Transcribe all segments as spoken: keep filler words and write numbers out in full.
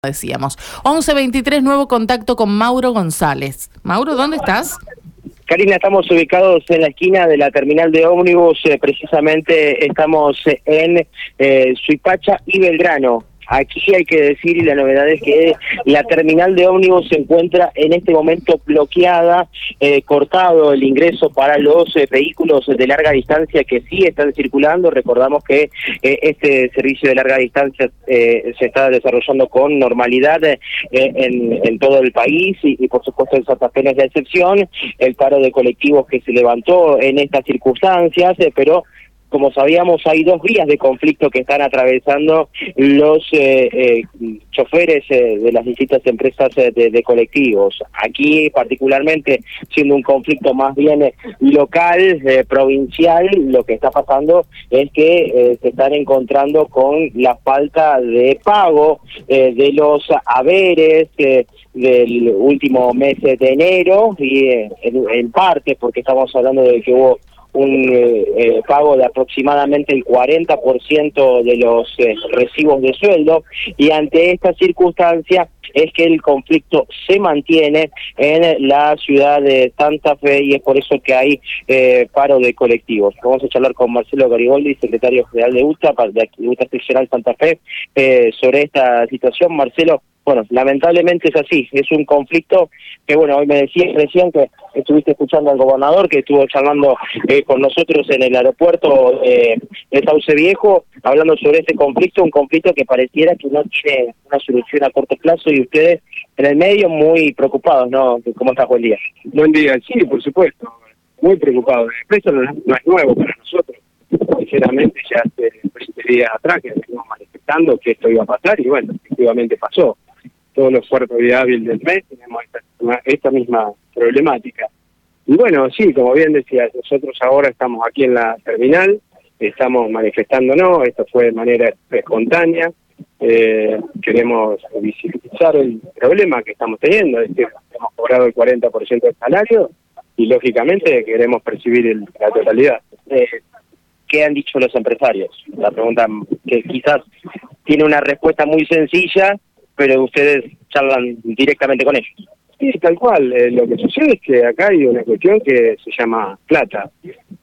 Decíamos. once veintitrés, nuevo contacto con Mauro González. Mauro, ¿dónde estás? Karina, estamos ubicados en la esquina de la terminal de ómnibus, eh, precisamente estamos en eh, Suipacha y Belgrano. Aquí hay que decir, y la novedad es que la terminal de ómnibus se encuentra en este momento bloqueada, eh, cortado el ingreso para los eh, vehículos de larga distancia que sí están circulando. Recordamos que eh, este servicio de larga distancia eh, se está desarrollando con normalidad eh, en, en todo el país y, y por supuesto en Santa Fe no es la excepción. El paro de colectivos que se levantó en estas circunstancias, eh, pero como sabíamos, hay dos vías de conflicto que están atravesando los eh, eh, choferes eh, de las distintas empresas eh, de, de colectivos. Aquí, particularmente, siendo un conflicto más bien eh, local, eh, provincial, lo que está pasando es que eh, se están encontrando con la falta de pago eh, de los haberes eh, del último mes de enero, y eh, en, en parte, porque estamos hablando de que hubo un eh, eh, pago de aproximadamente el cuarenta por ciento de los eh, recibos de sueldo, y ante esta circunstancia es que el conflicto se mantiene en la ciudad de Santa Fe y es por eso que hay eh, paro de colectivos. Vamos a charlar con Marcelo Gariboldi, secretario general de UTA, de UTA Seccional Santa Fe, eh, sobre esta situación. Marcelo, bueno, lamentablemente es así, es un conflicto que, bueno, hoy me decías recién que estuviste escuchando al gobernador, que estuvo charlando eh, con nosotros en el aeropuerto eh, de Sauce Viejo, hablando sobre este conflicto, un conflicto que pareciera que no tiene una solución a corto plazo, y ustedes en el medio muy preocupados, ¿no? ¿Cómo estás? Buen día. Buen día, sí, por supuesto, muy preocupados. Esto no, no es nuevo para nosotros, sinceramente ya hace veinte días atrás que venimos manifestando que esto iba a pasar y bueno, efectivamente pasó. Todos los cuartos de hábil del mes tenemos esta, esta misma problemática. Y bueno, sí, como bien decías, nosotros ahora estamos aquí en la terminal, estamos manifestándonos, esto fue de manera espontánea, eh, queremos visibilizar el problema que estamos teniendo, es decir, hemos cobrado el cuarenta por ciento del salario y lógicamente queremos percibir el, la totalidad. Eh, ¿Qué han dicho los empresarios? La pregunta que quizás tiene una respuesta muy sencilla, pero ustedes charlan directamente con ellos. Sí, tal cual. Eh, lo que sucede es que acá hay una cuestión que se llama plata.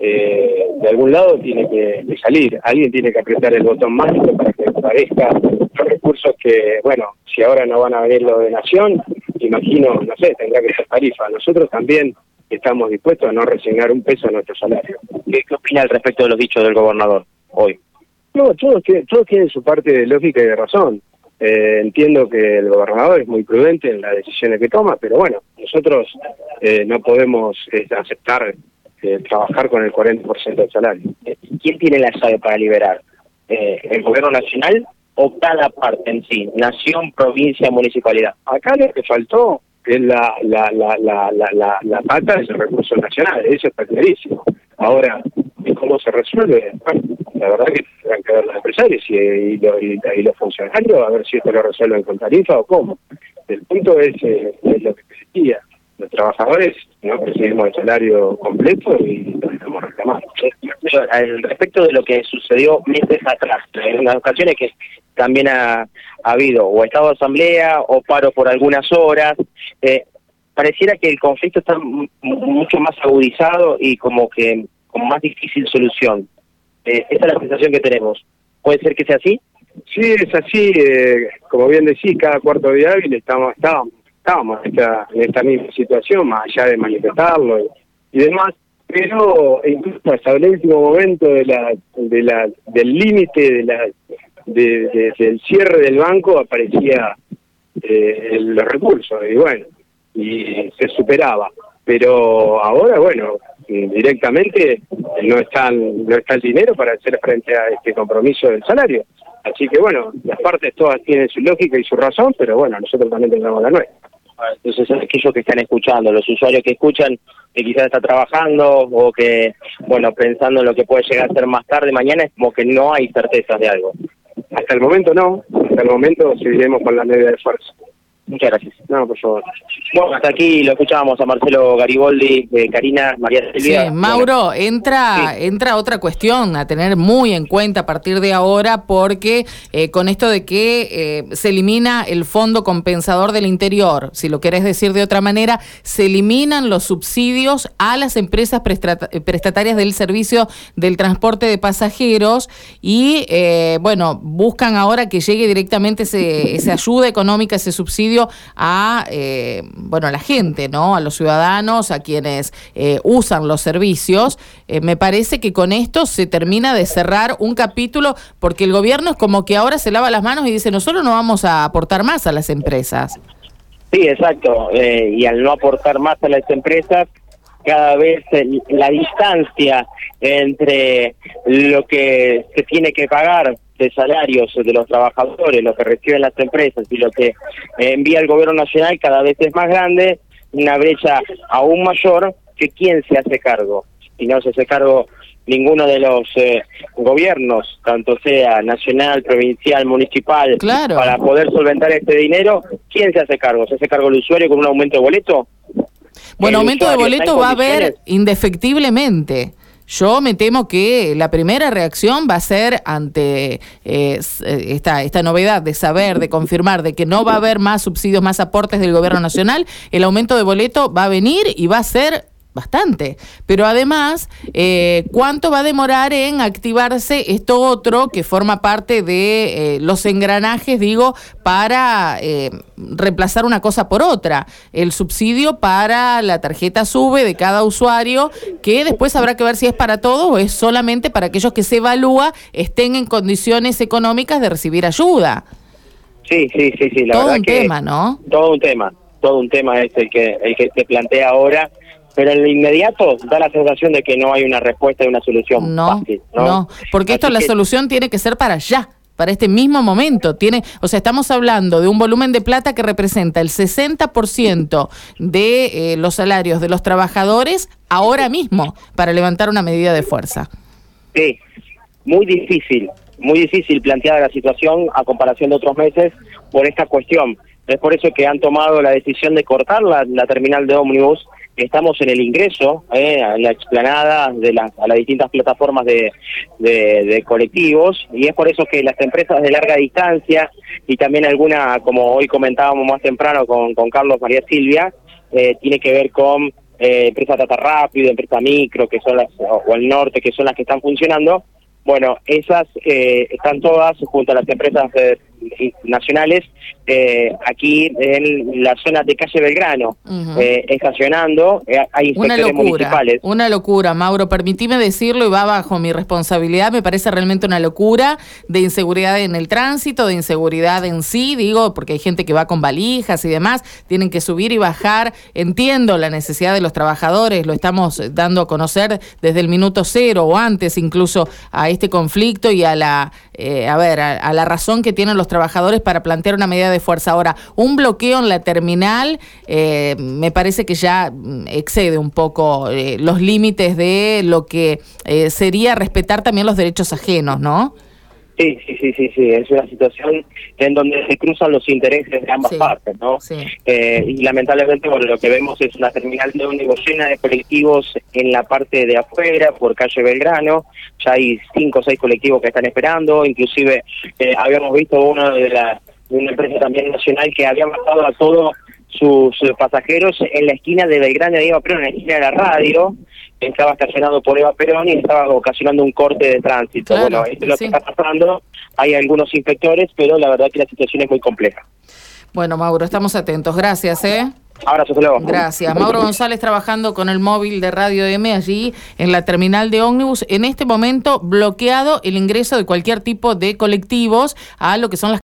Eh, de algún lado tiene que, que salir. Alguien tiene que apretar el botón mágico para que aparezca los recursos que, bueno, si ahora no van a venir los de Nación, imagino, no sé, tendrá que ser tarifa. Nosotros también estamos dispuestos a no resignar un peso a nuestro salario. ¿Qué, qué opina al respecto de los dichos del gobernador hoy? No, todos, todos tienen su parte de lógica y de razón. Eh, entiendo que el gobernador es muy prudente en las decisiones que toma, pero bueno, nosotros eh, no podemos eh, aceptar eh, trabajar con el cuarenta por ciento del salario. ¿Quién tiene la llave para liberar? Eh, ¿El gobierno nacional o cada parte en sí? Nación, provincia, municipalidad. Acá lo que faltó es la la la la la, la, la pata de los recursos nacionales, eso está clarísimo. Ahora, ¿cómo se resuelve? Bueno, la verdad que tendrán que ver los empresarios y, y, lo, y, y los funcionarios, a ver si esto lo resuelven con tarifa o cómo. El punto es, eh, es lo que te decía, los trabajadores no recibimos el salario completo y lo estamos reclamando. Al respecto de lo que sucedió meses atrás, en unas ocasiones que también ha, ha habido o estado de asamblea o paro por algunas horas, eh, pareciera que el conflicto está m mucho más agudizado y como que con más difícil solución. Eh, esa es la sensación que tenemos. ¿Puede ser que sea así? Sí, es así. Eh, como bien decís, cada cuarto de hábil estamos, estábamos, estábamos en, esta, en esta misma situación, más allá de manifestarlo y, y demás. Pero incluso hasta el último momento de la, de la, del límite de la, de, de, del cierre del banco aparecía eh, el, los recursos y bueno, y se superaba. Pero ahora, bueno, directamente no está, no está el dinero para hacer frente a este compromiso del salario. Así que bueno, las partes todas tienen su lógica y su razón, pero bueno, nosotros también tenemos la nuestra. Entonces, aquellos que están escuchando, los usuarios que escuchan, que quizás está trabajando o que, bueno, pensando en lo que puede llegar a ser más tarde, mañana, es como que no hay certezas de algo. Hasta el momento no, hasta el momento seguiremos con la medida de esfuerzo. Muchas gracias. No, por favor. Bueno, hasta aquí lo escuchábamos a Marcelo Gariboldi, eh, Karina, María Silvia. Sí, Mauro, bueno, entra sí. entra otra cuestión a tener muy en cuenta a partir de ahora, porque eh, con esto de que eh, se elimina el Fondo Compensador del Interior, si lo querés decir de otra manera, se eliminan los subsidios a las empresas prestata- prestatarias del servicio del transporte de pasajeros y, eh, bueno, buscan ahora que llegue directamente ese, esa ayuda económica, ese subsidio a eh, bueno a la gente, ¿no? A los ciudadanos, a quienes eh, usan los servicios. Eh, me parece que con esto se termina de cerrar un capítulo, porque el gobierno es como que ahora se lava las manos y dice, nosotros no vamos a aportar más a las empresas. Sí, exacto. Eh, y al no aportar más a las empresas, cada vez el, la distancia entre lo que se tiene que pagar de salarios de los trabajadores, lo que reciben las empresas y lo que envía el gobierno nacional cada vez es más grande, una brecha aún mayor que quién se hace cargo. Y no se hace cargo ninguno de los eh, gobiernos, tanto sea nacional, provincial, municipal, claro, para poder solventar este dinero. ¿Quién se hace cargo? ¿Se hace cargo el usuario con un aumento de boleto? Bueno, aumento de boleto va a haber indefectiblemente. Yo me temo que la primera reacción va a ser ante eh, esta, esta novedad de saber, de confirmar, de que no va a haber más subsidios, más aportes del gobierno nacional. El aumento de boleto va a venir y va a ser bastante, pero además, eh, ¿cuánto va a demorar en activarse esto otro que forma parte de eh, los engranajes, digo, para eh, reemplazar una cosa por otra? El subsidio para la tarjeta SUBE de cada usuario, que después habrá que ver si es para todos o es solamente para aquellos que se evalúa estén en condiciones económicas de recibir ayuda. Sí, sí, sí, sí. La todo verdad un que tema, ¿no? Todo un tema, todo un tema es el que, el que se plantea ahora. Pero en lo inmediato da la sensación de que no hay una respuesta y una solución no, fácil, ¿no? No, porque esto, la que... solución tiene que ser para allá, para este mismo momento. Tiene, o sea, estamos hablando de un volumen de plata que representa el sesenta por ciento de eh, los salarios de los trabajadores ahora mismo para levantar una medida de fuerza. Sí, muy difícil, muy difícil planteada la situación a comparación de otros meses por esta cuestión. Es por eso que han tomado la decisión de cortar la, la terminal de ómnibus. Estamos en el ingreso, eh, a la explanada de las, a las distintas plataformas de, de, de colectivos, y es por eso que las empresas de larga distancia y también alguna, como hoy comentábamos más temprano con, con Carlos, María Silvia, eh, tiene que ver con eh, empresa Tata Rápido, empresa Micro, que son las, o el Norte, que son las que están funcionando. Bueno, esas eh, están todas junto a las empresas eh, nacionales eh, aquí en la zona de calle Belgrano, uh-huh. eh, estacionando, eh, hay inspectores una locura, municipales. Una locura, Mauro, permitime decirlo y va bajo mi responsabilidad, me parece realmente una locura de inseguridad en el tránsito, de inseguridad en sí, digo, porque hay gente que va con valijas y demás, tienen que subir y bajar, entiendo la necesidad de los trabajadores, lo estamos dando a conocer desde el minuto cero o antes incluso a este conflicto y a la, eh, a ver, a, a la razón que tienen los trabajadores para plantear una medida de fuerza. Ahora, un bloqueo en la terminal eh, me parece que ya excede un poco eh, los límites de lo que eh, sería respetar también los derechos ajenos, ¿no? Sí, sí, sí, sí, sí, es una situación en donde se cruzan los intereses de ambas sí, partes, ¿no? Sí. Eh, y lamentablemente, bueno, lo que vemos es una terminal de ómnibus llena de colectivos en la parte de afuera, por calle Belgrano, ya hay cinco o seis colectivos que están esperando, inclusive eh, habíamos visto uno de, la, de una empresa también nacional que había bajado a todos sus pasajeros en la esquina de Belgrano y Eva Perón, en la esquina de la radio, estaba estacionado por Eva Perón y estaba ocasionando un corte de tránsito. Claro, bueno, esto es lo sí. que está pasando, hay algunos inspectores, pero la verdad que la situación es muy compleja. Bueno, Mauro, estamos atentos, gracias, ¿eh? Abrazo, hasta luego. Gracias. Mauro González trabajando con el móvil de Radio M allí en la terminal de ómnibus. En este momento bloqueado el ingreso de cualquier tipo de colectivos a lo que son las